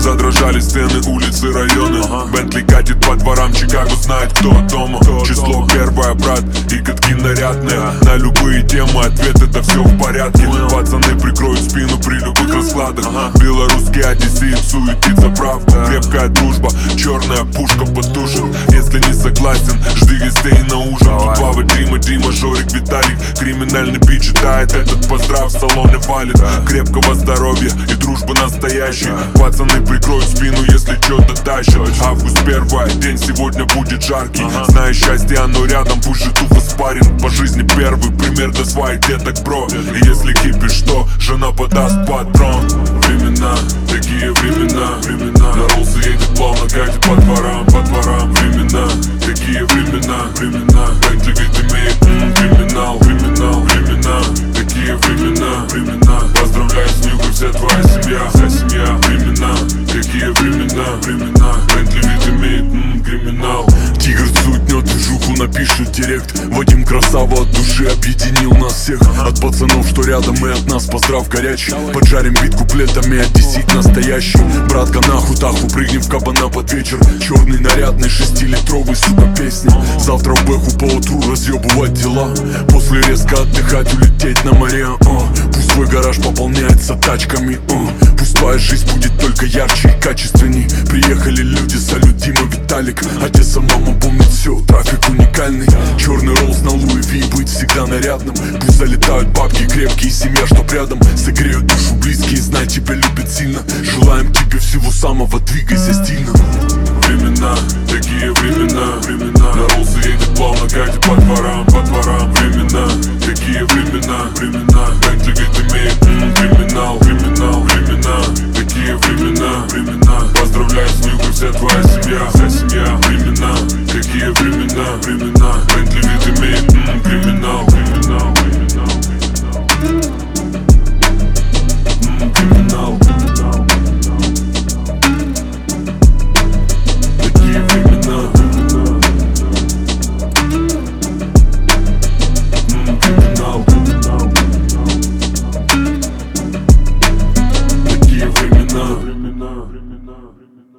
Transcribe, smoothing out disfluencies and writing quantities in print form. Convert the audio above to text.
Задрожали стены, улицы, районы. Бентли катит по дворам, Чикаго знает, кто дома. Число первое, брат, и катки нарядные. На любые темы ответ, это все в порядке. Пацаны прикроют спину при любых раскладах. Белорусский одессит суетится, правда. Крепкая дружба, черная пушка потушит. Если не согласен, жди гостей на ужин. Тут Вова, Дима, Жорик, Виталик. Криминальный бит читает этот поздрав, в салоне валит. Крепкого здоровья и дружбы настоящей. Пацаны прикроют спину, если что-то тащат. Август первый день, сегодня будет жаркий. Зная счастье, оно рядом, пусть же туфа спарен. По жизни первый пример для своих деток, бро. И если кипишь, что жена подаст патрон. Времена, такие времена. На Роллс едет плавно, катит по дворам. Времена, такие времена. Бентли вид имеет криминал. Такие времена. Поздравляю с Нюкой, вся твоя семья. Времена, такие времена. Бентли вид имеет криминал. Тигр сутнет движуху, напишет директ. Вадим красава от души объединил нас всех. От пацанов, что рядом, и от нас поздрав горячий. Поджарим бит куплетами, одессит настоящий. Братка, нахуй таху, прыгнем в кабана под вечер. Черный нарядный, 6-литровый, сука, песня. Завтра в бэху поутру разъебывать дела. После резко отдыхать, улететь на море. Пусть твой гараж пополняется тачками. Пусть твоя жизнь будет только ярче и качественней. Приехали люди, салют, Дима, Виталик. Одесса, мама помнит все, трафик уникальный. Черный Роллс на Луи Ви, быть всегда нарядным. Пусть залетают бабки крепкие, семья, чтоб рядом. Согреют душу близкие, знай, тебя любят сильно. Желаем тебе всего самого, двигайся стильно. Времена, такие времена. На Роллс едет плавно, катит по дворам. Времена, такие времена. Бентли вид имеет криминал. Такие времена. Поздравляю с Нюкой, вся твоя семья. Времена, такие времена. Бентли вид имеет криминал. Такие времена. Криминал. Такие времена.